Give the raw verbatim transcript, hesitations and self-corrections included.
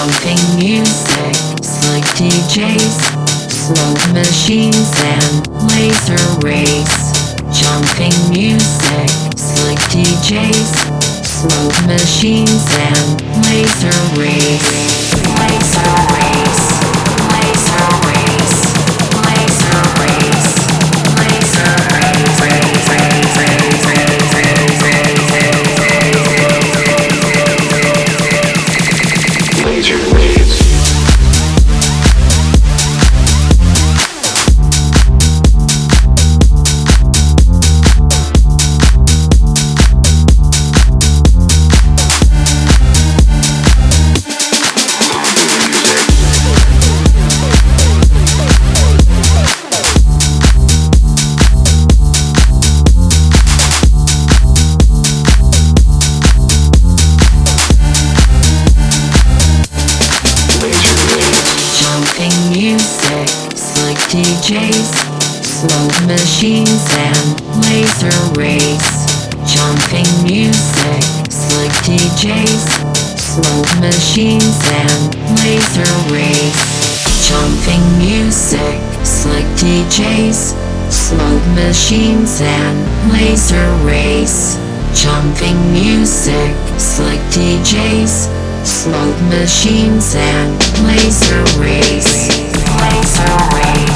jumping music, slick D Js, smoke machines and laser rays. Jumping music, slick D Js, smoke machines and laser rays. Laser rays, laser rays, laser rays, laser rays, rays, rays, rays, rays, rays, rays, rays, laser rays. Jumping music, slick D Js, smoke machines and laser rays. Jumping music, slick D Js, smoke machines and laser rays. Jumping music, slick D Js, smoke machines and laser rays. Jumping music, slick D Js, smoke machines and laser rays. Laser rays.